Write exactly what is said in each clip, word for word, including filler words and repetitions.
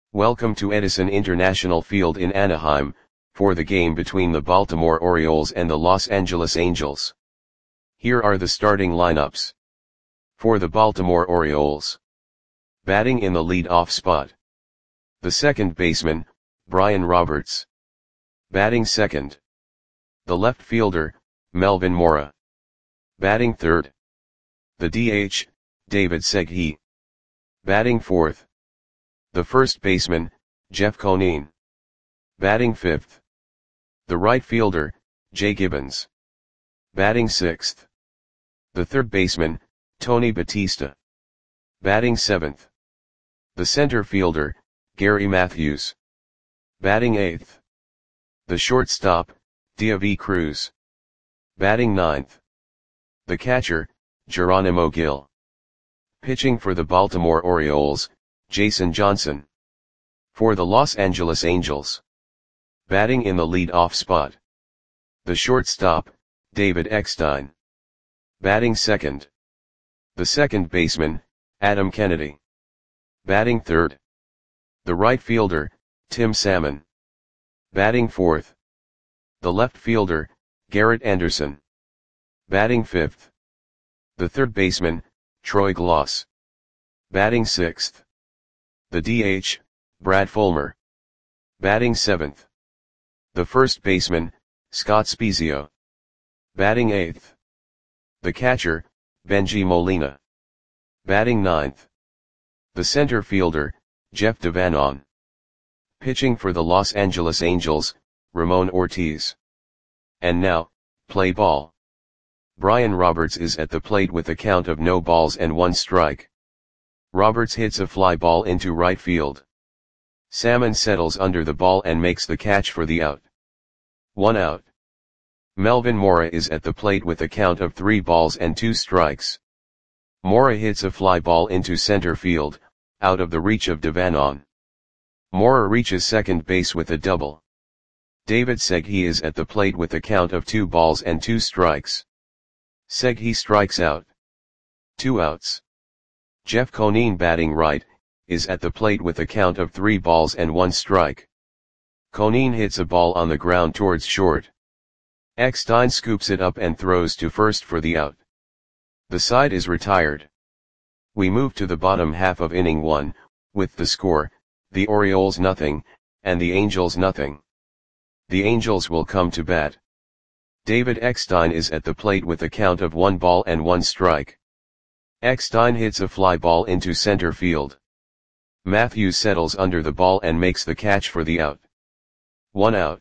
Welcome to Edison International Field in Anaheim, for the game between the Baltimore Orioles and the Los Angeles Angels. Here are the starting lineups. For the Baltimore Orioles. Batting in the lead-off spot. The second baseman, Brian Roberts. Batting second. The left fielder, Melvin Mora. Batting third. The D H, David Segui. Batting fourth. The first baseman, Jeff Conine. Batting fifth. The right fielder, Jay Gibbons. Batting sixth. The third baseman, Tony Batista. Batting seventh. The center fielder, Gary Matthews. Batting eighth. The shortstop, Deivi Cruz. Batting ninth. The catcher, Geronimo Gil. Pitching for the Baltimore Orioles, Jason Johnson. For the Los Angeles Angels. Batting in the lead-off spot. The shortstop, David Eckstein. Batting second. The second baseman, Adam Kennedy. Batting third. The right fielder, Tim Salmon. Batting fourth. The left fielder, Garrett Anderson. Batting fifth. The third baseman, Troy Glaus. Batting sixth. The D H, Brad Fulmer. Batting seventh. The first baseman, Scott Spiezio. Batting eighth. The catcher, Bengie Molina. Batting ninth. The center fielder, Jeff Devanon. Pitching for the Los Angeles Angels, Ramon Ortiz. And now, play ball. Brian Roberts is at the plate with a count of no balls and one strike. Roberts hits a fly ball into right field. Salmon settles under the ball and makes the catch for the out. One out. Melvin Mora is at the plate with a count of three balls and two strikes. Mora hits a fly ball into center field, out of the reach of Devanon. Mora reaches second base with a double. David Segui is at the plate with a count of two balls and two strikes. Segui strikes out. Two outs. Jeff Conine, batting right, is at the plate with a count of three balls and one strike. Conine hits a ball on the ground towards short. Eckstein scoops it up and throws to first for the out. The side is retired. We move to the bottom half of inning one, with the score, the Orioles nothing, and the Angels nothing. The Angels will come to bat. David Eckstein is at the plate with a count of one ball and one strike. Eckstein hits a fly ball into center field. Matthews settles under the ball and makes the catch for the out. One out.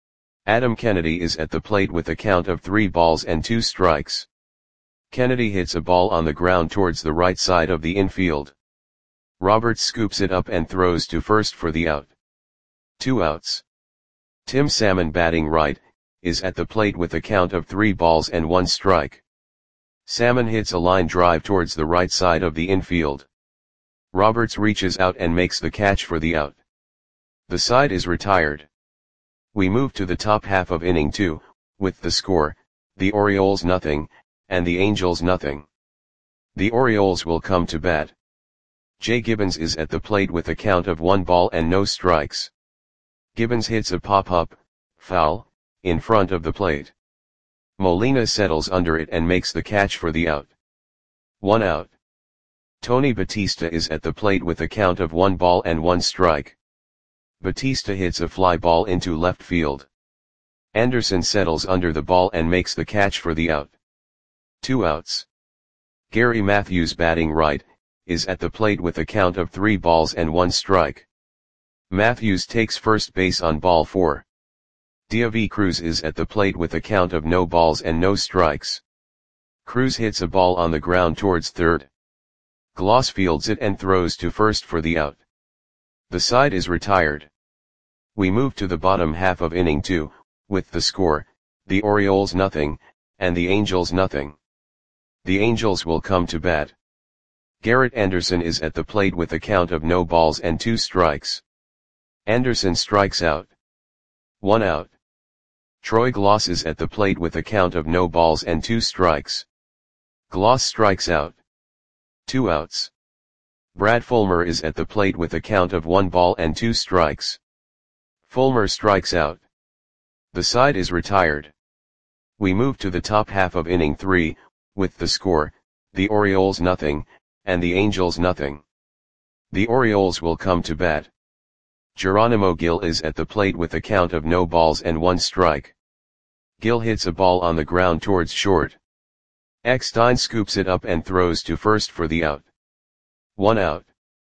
Adam Kennedy is at the plate with a count of three balls and two strikes. Kennedy hits a ball on the ground towards the right side of the infield. Roberts scoops it up and throws to first for the out. Two outs. Tim Salmon, batting right, is at the plate with a count of three balls and one strike. Salmon hits a line drive towards the right side of the infield. Roberts reaches out and makes the catch for the out. The side is retired. We move to the top half of inning two, with the score, the Orioles nothing, and the Angels nothing. The Orioles will come to bat. Jay Gibbons is at the plate with a count of one ball and no strikes. Gibbons hits a pop-up, foul, in front of the plate. Molina settles under it and makes the catch for the out. One out. Tony Batista is at the plate with a count of one ball and one strike. Batista hits a fly ball into left field. Anderson settles under the ball and makes the catch for the out. Two outs. Gary Matthews, batting right, is at the plate with a count of three balls and one strike. Matthews takes first base on ball four. Deivi Cruz is at the plate with a count of no balls and no strikes. Cruz hits a ball on the ground towards third. Glaus fields it and throws to first for the out. The side is retired. We move to the bottom half of inning two, with the score, the Orioles nothing, and the Angels nothing. The Angels will come to bat. Garrett Anderson is at the plate with a count of no balls and two strikes. Anderson strikes out. One out. Troy Glaus is at the plate with a count of no balls and two strikes. Glaus strikes out. Two outs. Brad Fulmer is at the plate with a count of one ball and two strikes. Fulmer strikes out. The side is retired. We move to the top half of inning three, with the score, the Orioles nothing, and the Angels nothing. The Orioles will come to bat. Geronimo Gil is at the plate with a count of no balls and one strike. Gil hits a ball on the ground towards short. Eckstein scoops it up and throws to first for the out. One out.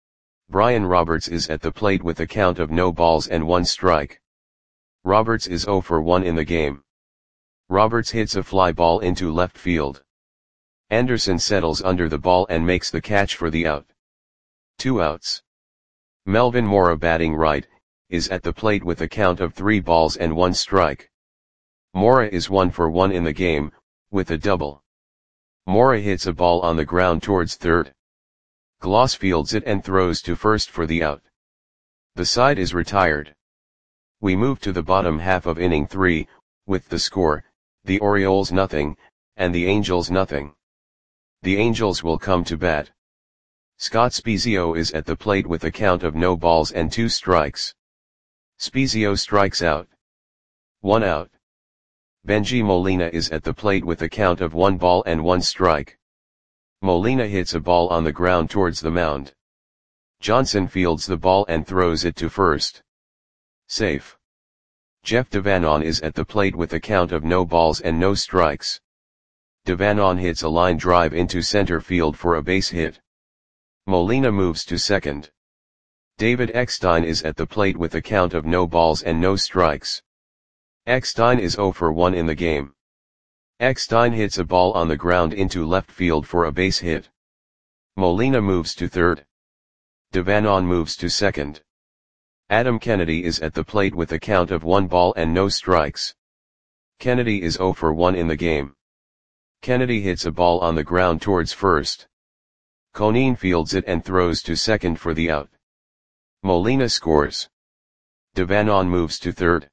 Brian Roberts is at the plate with a count of no balls and one strike. Roberts is oh for one in the game. Roberts hits a fly ball into left field. Anderson settles under the ball and makes the catch for the out. Two outs. Melvin Mora, batting right, is at the plate with a count of three balls and one strike. Mora is one for one in the game, with a double. Mora hits a ball on the ground towards third. Gloss fields it and throws to first for the out. The side is retired. We move to the bottom half of inning three, with the score, the Orioles nothing, and the Angels nothing. The Angels will come to bat. Scott Spiezio is at the plate with a count of no balls and two strikes. Spiezio strikes out. One out. Benji Molina is at the plate with a count of one ball and one strike. Molina hits a ball on the ground towards the mound. Johnson fields the ball and throws it to first. Safe. Jeff Devanon is at the plate with a count of no balls and no strikes. Devanon hits a line drive into center field for a base hit. Molina moves to second. David Eckstein is at the plate with a count of no balls and no strikes. Eckstein is oh for one in the game. Eckstein hits a ball on the ground into left field for a base hit. Molina moves to third. Devanon moves to second. Adam Kennedy is at the plate with a count of one ball and no strikes. Kennedy is oh for one in the game. Kennedy hits a ball on the ground towards first. Conine fields it and throws to second for the out. Molina scores. Devanon moves to third.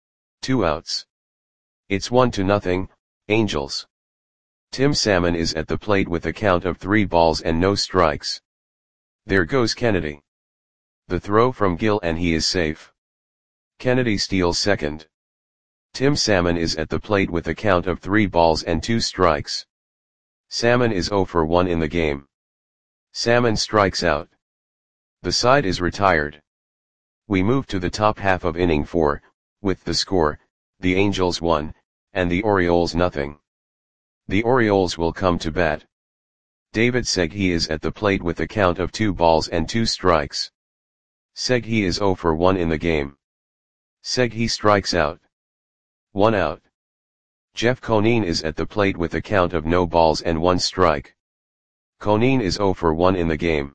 Two outs. It's one to nothing, Angels. Tim Salmon is at the plate with a count of three balls and no strikes. There goes Kennedy. The throw from Gil and he is safe. Kennedy steals second. Tim Salmon is at the plate with a count of three balls and two strikes. Salmon is oh for one in the game. Salmon strikes out. The side is retired. We move to the top half of inning four, with the score, the Angels one, and the Orioles nothing. The Orioles will come to bat. David Segui is at the plate with a count of two balls and two strikes. Segui is oh for one in the game. Segui strikes out. One out. Jeff Conine is at the plate with a count of no balls and one strike. Conine is oh for one in the game.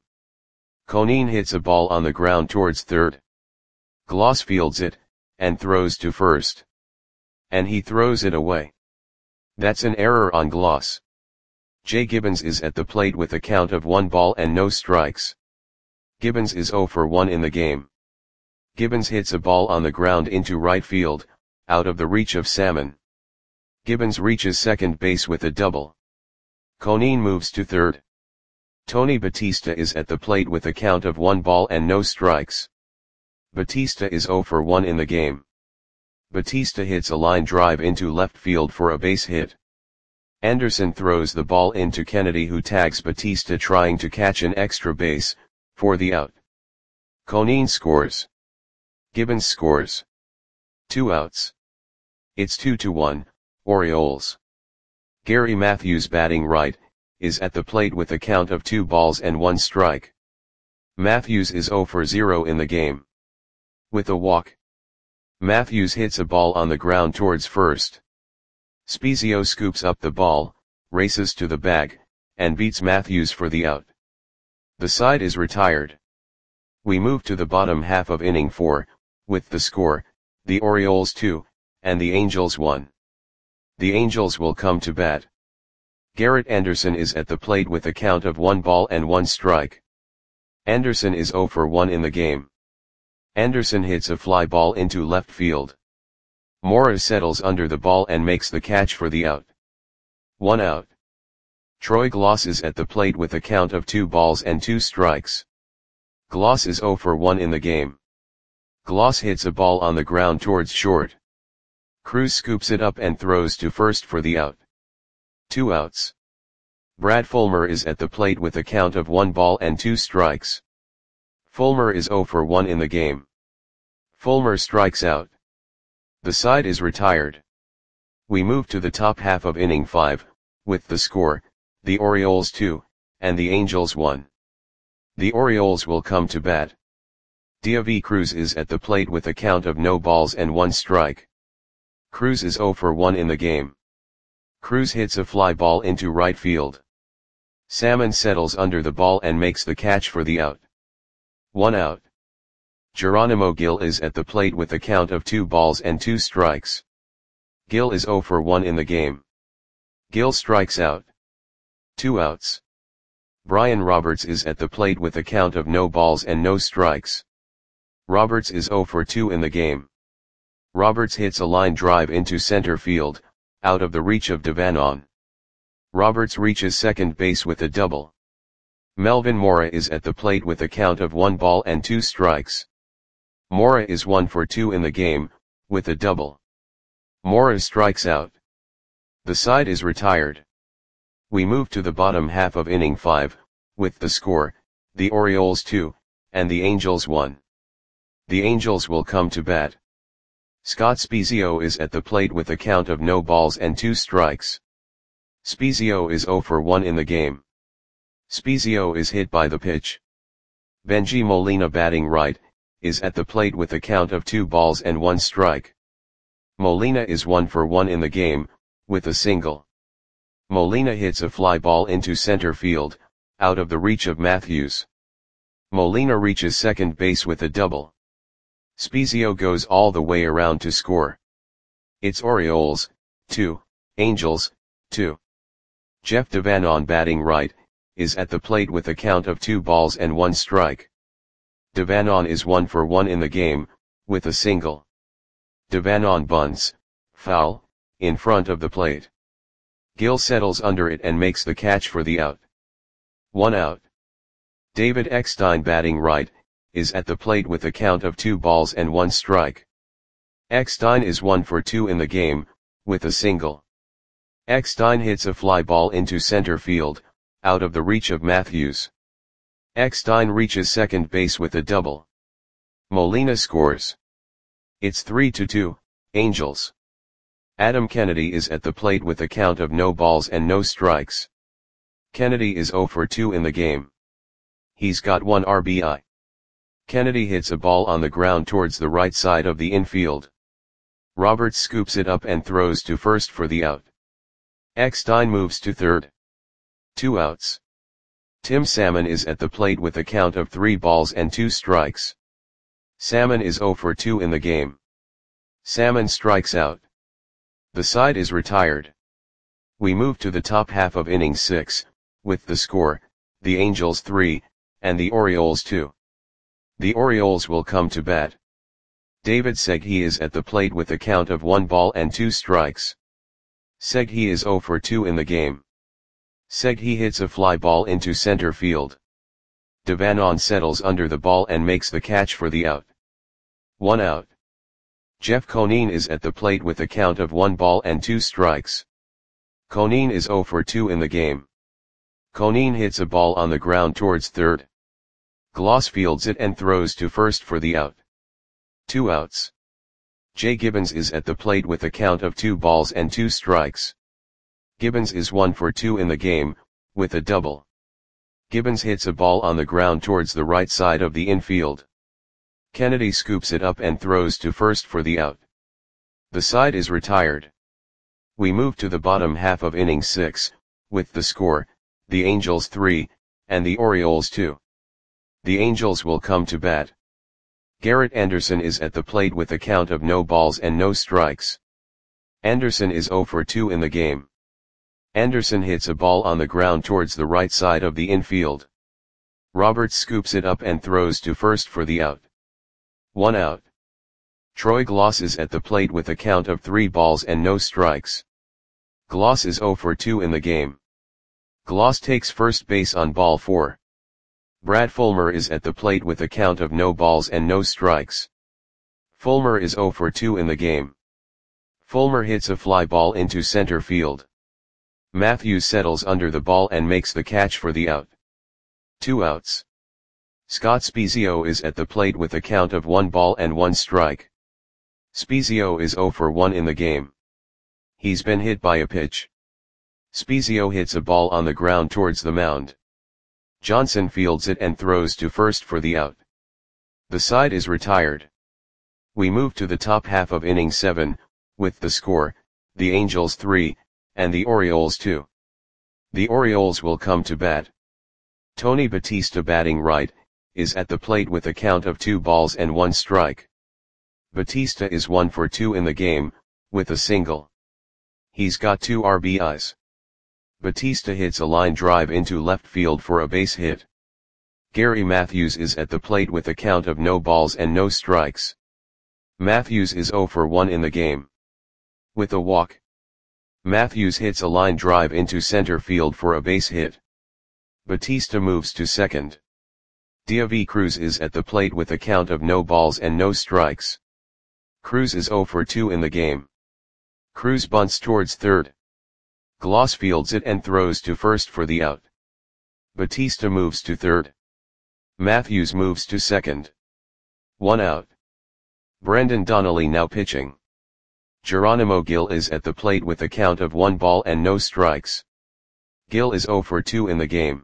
Conine hits a ball on the ground towards third. Gloss fields it, and throws to first. And he throws it away. That's an error on Gloss. Jay Gibbons is at the plate with a count of one ball and no strikes. Gibbons is oh for one in the game. Gibbons hits a ball on the ground into right field, out of the reach of Salmon. Gibbons reaches second base with a double. Conine moves to third. Tony Batista is at the plate with a count of one ball and no strikes. Batista is oh for one in the game. Batista hits a line drive into left field for a base hit. Anderson throws the ball into Kennedy, who tags Batista trying to catch an extra base, for the out. Conine scores. Gibbons scores. Two outs. It's two to one, Orioles. Gary Matthews, batting right, is at the plate with a count of two balls and one strike. Matthews is oh for zero in the game. With a walk. Matthews hits a ball on the ground towards first. Spiezio scoops up the ball, races to the bag, and beats Matthews for the out. The side is retired. We move to the bottom half of inning four, with the score, the Orioles two, and the Angels one. The Angels will come to bat. Garrett Anderson is at the plate with a count of one ball and one strike. Anderson is oh for one in the game. Anderson hits a fly ball into left field. Mora settles under the ball and makes the catch for the out. One out. Troy Gloss is at the plate with a count of two balls and two strikes. Gloss is zero for one in the game. Gloss hits a ball on the ground towards short. Cruz scoops it up and throws to first for the out. Two outs. Brad Fulmer is at the plate with a count of one ball and two strikes. Fulmer is zero for one in the game. Fulmer strikes out. The side is retired. We move to the top half of inning five, with the score, the Orioles two, and the Angels one. The Orioles will come to bat. David Cruz is at the plate with a count of no balls and one strike. Cruz is zero for one in the game. Cruz hits a fly ball into right field. Salmon settles under the ball and makes the catch for the out. One out. Geronimo Gil is at the plate with a count of two balls and two strikes. Gil is zero for one in the game. Gil strikes out. Two outs. Brian Roberts is at the plate with a count of no balls and no strikes. Roberts is zero for two in the game. Roberts hits a line drive into center field, out of the reach of Devanon. Roberts reaches second base with a double. Melvin Mora is at the plate with a count of one ball and two strikes. Mora is one for two in the game, with a double. Mora strikes out. The side is retired. We move to the bottom half of inning five, with the score, the Orioles two, and the Angels one. The Angels will come to bat. Scott Spiezio is at the plate with a count of no balls and two strikes. Spiezio is zero for one in the game. Spiezio is hit by the pitch. Benji Molina, batting right, is at the plate with a count of two balls and one strike. Molina is one for one in the game, with a single. Molina hits a fly ball into center field, out of the reach of Matthews. Molina reaches second base with a double. Spiezio goes all the way around to score. It's Orioles, two, Angels, two. Jeff Devanon, batting right, is at the plate with a count of two balls and one strike. Devanon is one for one in the game, with a single. Devanon bunts, foul, in front of the plate. Gil settles under it and makes the catch for the out. One out. David Eckstein, batting right, is at the plate with a count of two balls and one strike. Eckstein is one for two in the game, with a single. Eckstein hits a fly ball into center field, out of the reach of Matthews. Eckstein reaches second base with a double. Molina scores. It's three to two, Angels. Adam Kennedy is at the plate with a count of no balls and no strikes. Kennedy is zero for two in the game. He's got one R B I. Kennedy hits a ball on the ground towards the right side of the infield. Roberts scoops it up and throws to first for the out. Eckstein moves to third. Two outs. Tim Salmon is at the plate with a count of three balls and two strikes. Salmon is zero for two in the game. Salmon strikes out. The side is retired. We move to the top half of inning six, with the score, the Angels three, and the Orioles two. The Orioles will come to bat. David Segui is at the plate with a count of one ball and two strikes. Segui is zero for two in the game. Segui hits a fly ball into center field. Devanon settles under the ball and makes the catch for the out. One out. Jeff Conine is at the plate with a count of one ball and two strikes. Conine is zero for two in the game. Conine hits a ball on the ground towards third. Gloss fields it and throws to first for the out. Two outs. Jay Gibbons is at the plate with a count of two balls and two strikes. Gibbons is one for two in the game, with a double. Gibbons hits a ball on the ground towards the right side of the infield. Kennedy scoops it up and throws to first for the out. The side is retired. We move to the bottom half of inning six, with the score, the Angels three, and the Orioles two. The Angels will come to bat. Garrett Anderson is at the plate with a count of no balls and no strikes. Anderson is zero for two in the game. Anderson hits a ball on the ground towards the right side of the infield. Roberts scoops it up and throws to first for the out. One out. Troy Gloss is at the plate with a count of three balls and no strikes. Gloss is zero for two in the game. Gloss takes first base on ball four. Brad Fulmer is at the plate with a count of no balls and no strikes. Fulmer is oh for two in the game. Fulmer hits a fly ball into center field. Matthews settles under the ball and makes the catch for the out. Two outs. Scott Spiezio is at the plate with a count of one ball and one strike. Spiezio is oh for one in the game. He's been hit by a pitch. Spiezio hits a ball on the ground towards the mound. Johnson fields it and throws to first for the out. The side is retired. We move to the top half of inning seven, with the score, the Angels three, and the Orioles two. The Orioles will come to bat. Tony Batista, batting right, is at the plate with a count of two balls and one strike. Batista is one for two in the game, with a single. He's got two R B Is. Batista hits a line drive into left field for a base hit. Gary Matthews is at the plate with a count of no balls and no strikes. Matthews is oh for one in the game. With a walk. Matthews hits a line drive into center field for a base hit. Batista moves to second. Diavi Cruz is at the plate with a count of no balls and no strikes. Cruz is oh for two in the game. Cruz bunts towards third. Gloss fields it and throws to first for the out. Batista moves to third. Matthews moves to second. One out. Brendan Donnelly now pitching. Geronimo Gil is at the plate with a count of one ball and no strikes. Gil is oh for two in the game.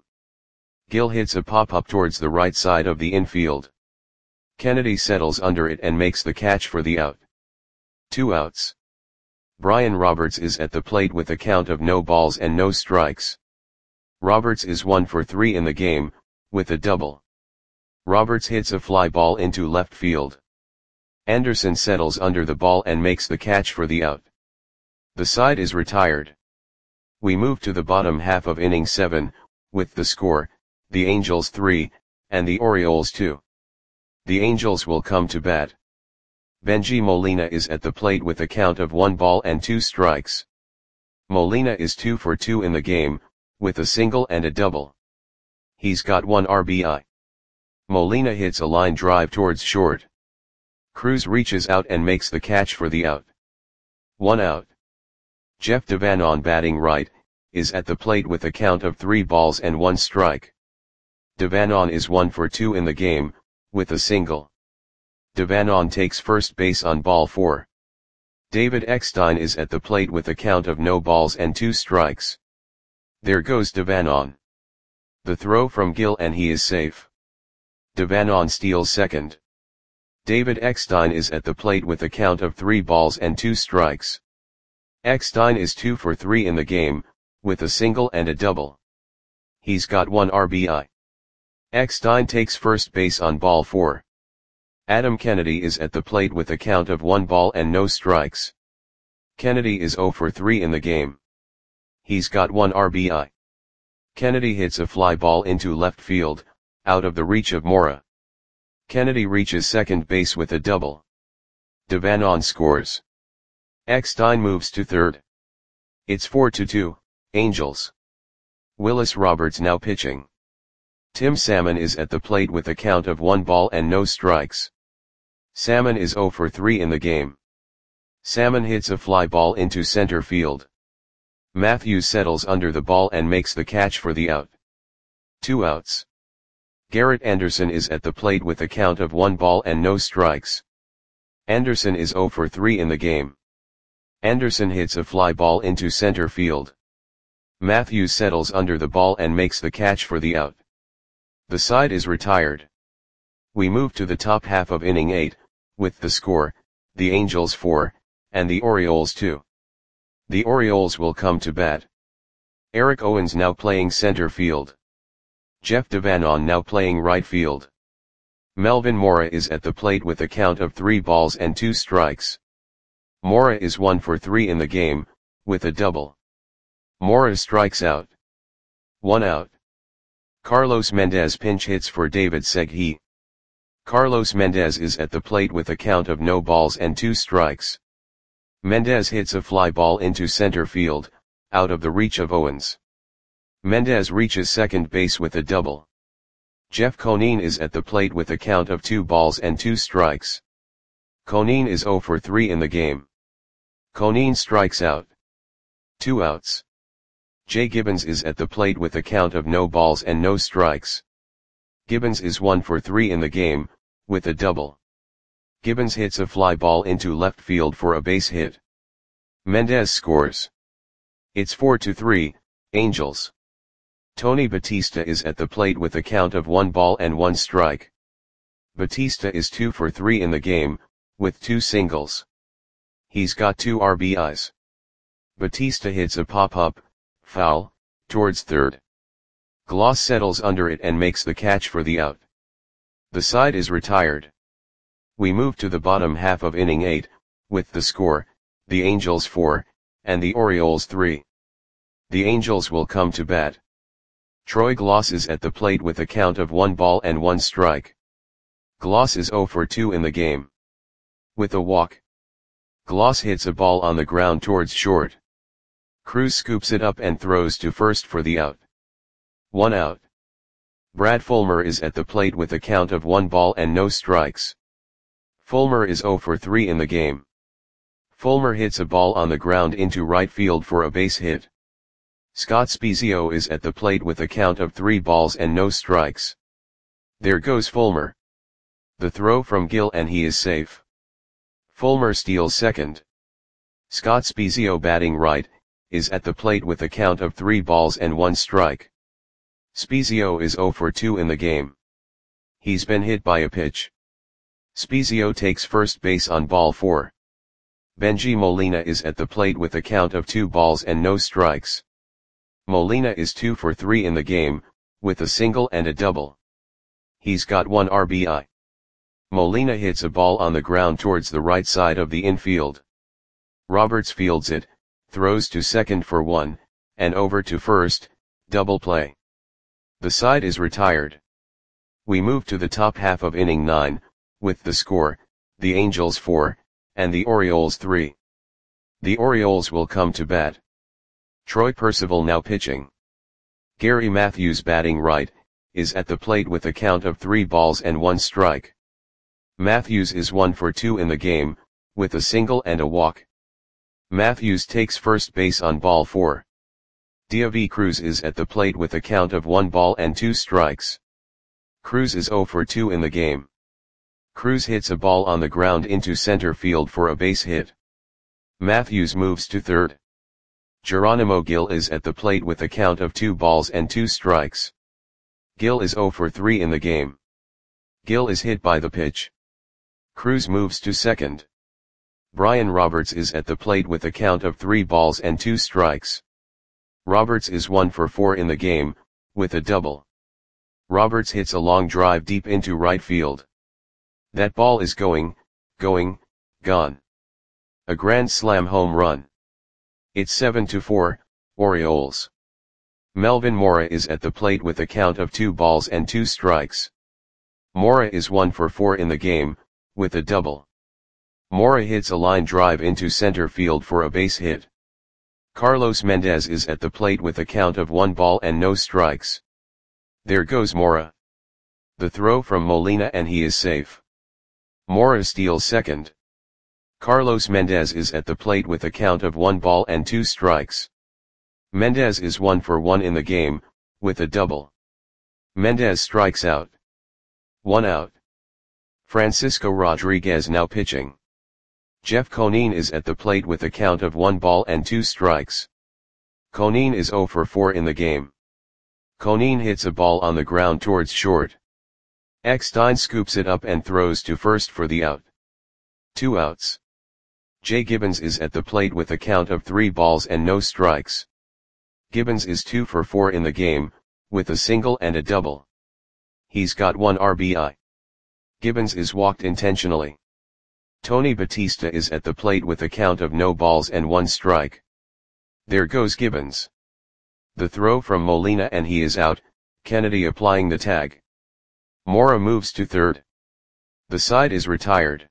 Gil hits a pop-up towards the right side of the infield. Kennedy settles under it and makes the catch for the out. Two outs. Brian Roberts is at the plate with a count of no balls and no strikes. Roberts is one for three in the game, with a double. Roberts hits a fly ball into left field. Anderson settles under the ball and makes the catch for the out. The side is retired. We move to the bottom half of inning seven, with the score, the Angels three, and the Orioles two. The Angels will come to bat. Benji Molina is at the plate with a count of one ball and two strikes. Molina is two for two in the game, with a single and a double. He's got one R B I. Molina hits a line drive towards short. Cruz reaches out and makes the catch for the out. One out. Jeff Devanon, batting right, is at the plate with a count of three balls and one strike. Devanon is one for two in the game, with a single. Devanon takes first base on ball four. David Eckstein is at the plate with a count of no balls and two strikes. There goes Devanon. The throw from Gil and he is safe. Devanon steals second. David Eckstein is at the plate with a count of three balls and two strikes. Eckstein is two for three in the game, with a single and a double. He's got one R B I. Eckstein takes first base on ball four. Adam Kennedy is at the plate with a count of one ball and no strikes. Kennedy is oh for three in the game. He's got one R B I. Kennedy hits a fly ball into left field, out of the reach of Mora. Kennedy reaches second base with a double. Devanon scores. Eckstein moves to third. It's four to two, Angels. Willis Roberts now pitching. Tim Salmon is at the plate with a count of one ball and no strikes. Salmon is oh for three in the game. Salmon hits a fly ball into center field. Matthews settles under the ball and makes the catch for the out. Two outs. Garrett Anderson is at the plate with a count of one ball and no strikes. Anderson is oh for three in the game. Anderson hits a fly ball into center field. Matthews settles under the ball and makes the catch for the out. The side is retired. We move to the top half of inning eight, with the score, the Angels four, and the Orioles two. The Orioles will come to bat. Eric Owens now playing center field. Jeff Devanon now playing right field. Melvin Mora is at the plate with a count of three balls and two strikes. Mora is one for three in the game, with a double. Mora strikes out. One out. Carlos Mendez pinch hits for David Segui. Carlos Mendez is at the plate with a count of no balls and two strikes. Mendez hits a fly ball into center field, out of the reach of Owens. Mendez reaches second base with a double. Jeff Conine is at the plate with a count of two balls and two strikes. Conine is zero for three in the game. Conine strikes out. Two outs. Jay Gibbons is at the plate with a count of no balls and no strikes. Gibbons is one for three in the game, with a double. Gibbons hits a fly ball into left field for a base hit. Mendez scores. It's four to three, Angels. Tony Batista is at the plate with a count of one ball and one strike. Batista is two for three in the game, with two singles. He's got two R B Is. Batista hits a pop-up, foul, towards third. Gloss settles under it and makes the catch for the out. The side is retired. We move to the bottom half of inning eight, with the score, the Angels four, and the Orioles three. The Angels will come to bat. Troy Gloss is at the plate with a count of one ball and one strike. Gloss is zero for two in the game. With a walk. Gloss hits a ball on the ground towards short. Cruz scoops it up and throws to first for the out. One out. Brad Fulmer is at the plate with a count of one ball and no strikes. Fulmer is zero for three in the game. Fulmer hits a ball on the ground into right field for a base hit. Scott Spiezio is at the plate with a count of three balls and no strikes. There goes Fulmer. The throw from Gill and he is safe. Fulmer steals second. Scott Spiezio, batting right, is at the plate with a count of three balls and one strike. Spiezio is zero for two in the game. He's been hit by a pitch. Spiezio takes first base on ball four. Benji Molina is at the plate with a count of two balls and no strikes. Molina is two for three in the game, with a single and a double. He's got one R B I. Molina hits a ball on the ground towards the right side of the infield. Roberts fields it, throws to second for one, and over to first, double play. The side is retired. We move to the top half of inning nine, with the score, the Angels four, and the Orioles three. The Orioles will come to bat. Troy Percival now pitching. Gary Matthews, batting right, is at the plate with a count of three balls and one strike. Matthews is one for two in the game, with a single and a walk. Matthews takes first base on ball four. Diavi Cruz is at the plate with a count of one ball and two strikes. Cruz is zero for two in the game. Cruz hits a ball on the ground into center field for a base hit. Matthews moves to third. Geronimo Gil is at the plate with a count of two balls and two strikes. Gil is zero for three in the game. Gil is hit by the pitch. Cruz moves to second. Brian Roberts is at the plate with a count of three balls and two strikes. Roberts is one for four in the game, with a double. Roberts hits a long drive deep into right field. That ball is going, going, gone. A grand slam home run. It's seven to four, Orioles. Melvin Mora is at the plate with a count of two balls and two strikes. Mora is one for four in the game, with a double. Mora hits a line drive into center field for a base hit. Carlos Mendez is at the plate with a count of one ball and no strikes. There goes Mora. The throw from Molina and he is safe. Mora steals second. Carlos Mendez is at the plate with a count of one ball and two strikes. Mendez is one for one in the game, with a double. Mendez strikes out. One out. Francisco Rodriguez now pitching. Jeff Conine is at the plate with a count of one ball and two strikes. Conine is zero for four in the game. Conine hits a ball on the ground towards short. Eckstein scoops it up and throws to first for the out. Two outs. Jay Gibbons is at the plate with a count of three balls and no strikes. Gibbons is two for four in the game, with a single and a double. He's got one R B I. Gibbons is walked intentionally. Tony Batista is at the plate with a count of no balls and one strike. There goes Gibbons. The throw from Molina and he is out, Kennedy applying the tag. Mora moves to third. The side is retired.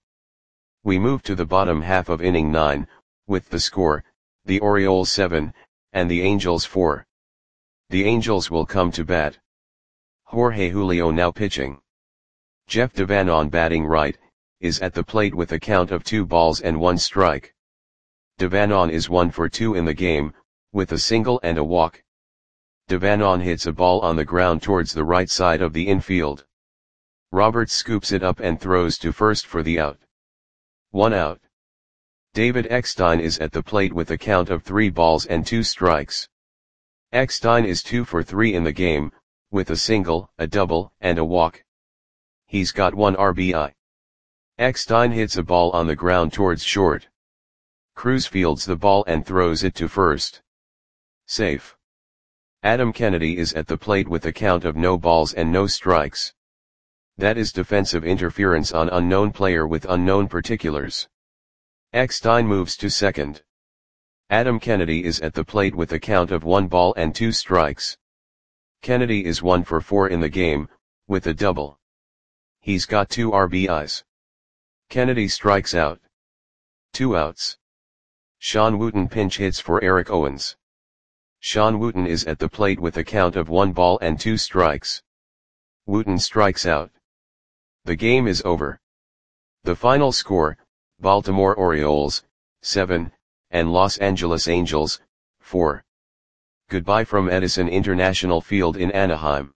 We move to the bottom half of inning nine, with the score, the Orioles seven, and the Angels four. The Angels will come to bat. Jorge Julio now pitching. Jeff Devanon batting right, is at the plate with a count of two balls and one strike. Devanon is one for two in the game, with a single and a walk. Devanon hits a ball on the ground towards the right side of the infield. Roberts scoops it up and throws to first for the out. One out. David Eckstein is at the plate with a count of three balls and two strikes. Eckstein is two for three in the game, with a single, a double, and a walk. He's got one R B I. Eckstein hits a ball on the ground towards short. Cruz fields the ball and throws it to first. Safe. Adam Kennedy is at the plate with a count of no balls and no strikes. That is defensive interference on unknown player with unknown particulars. Eckstein moves to second. Adam Kennedy is at the plate with a count of one ball and two strikes. Kennedy is one for four in the game, with a double. He's got two R B Is. Kennedy strikes out. Two outs. Sean Wooten pinch hits for Eric Owens. Sean Wooten is at the plate with a count of one ball and two strikes. Wooten strikes out. The game is over. The final score, Baltimore Orioles, seven, and Los Angeles Angels, four. Goodbye from Edison International Field in Anaheim.